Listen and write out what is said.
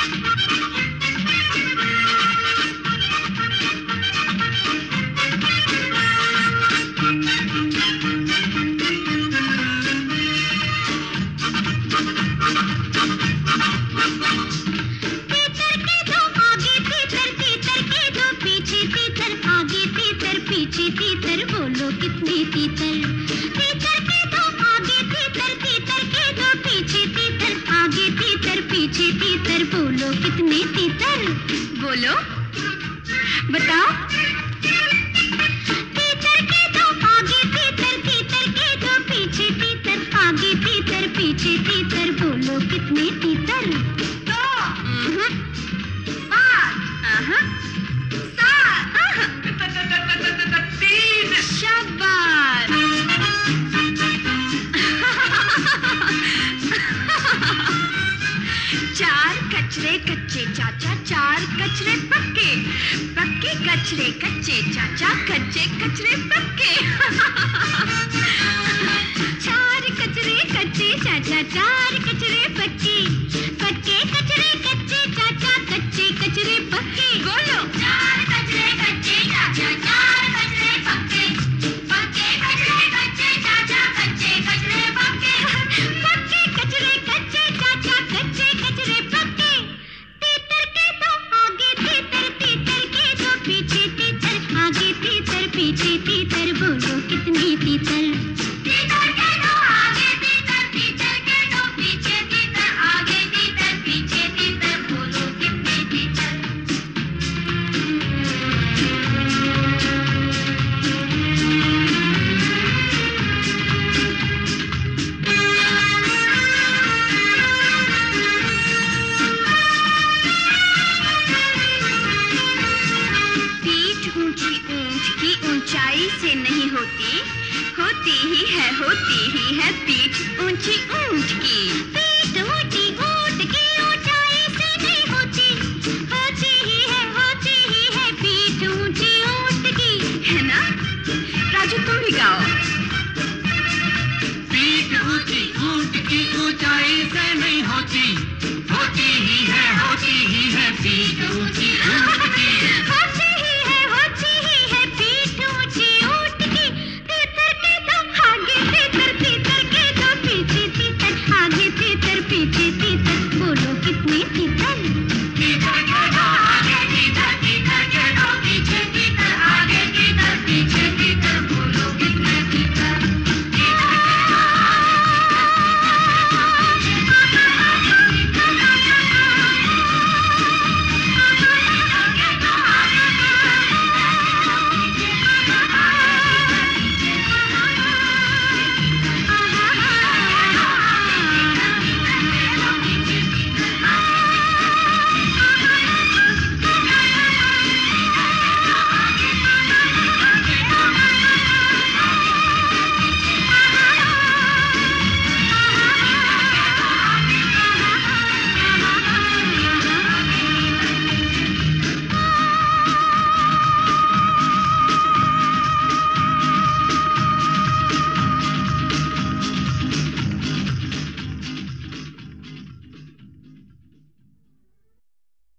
तीतर बोलो कितने तीतर, तीतर के दो आगे तीतर, तीतर के दो पीछे तीतर, आगे तीतर पीछे तीतर बोलो कितने तीतर, बोलो बताओ। तीतर के दो आगे तीतर, तीतर के दो पीछे तीतर, आगे तीतर पीछे तीतर बोलो कितने तीतर। दो, शाबाश। चार कचरे कच्चे चाचा, चार कचरे पक्के, पक्के कचरे कच्चे चाचा, कच्चे कचरे पक्के। चार कचरे कच्चे चाचा, चार कचरे पक्के, पक्के कचरे कच्चे चाचा, कच्चे कचरे पक्के, बोलो। चार कचरे कच्चे चाचा, चार कचरे पक्के, पक्के कचरे कच्चे चाचा, कच्चे कचरे पक्के, पक्के कचरे कच्चे चाचा, कच्चे कचरे पक्के। तीतर के दो आगे तीतर, तीतर के दो पीछे तीतर, आगे तीतर पीछे तीतर बोलो कितने तीतर। तीतर के दो आगे तीतर, तीतर के दो पीछे तीतर, आगे तीतर पीछे तीतर बोलो कितने तीतर। पीठ ऊंची ऊंट की ऊंचाई से नहीं होती, होती ही है पीठ ऊंची ऊंट की।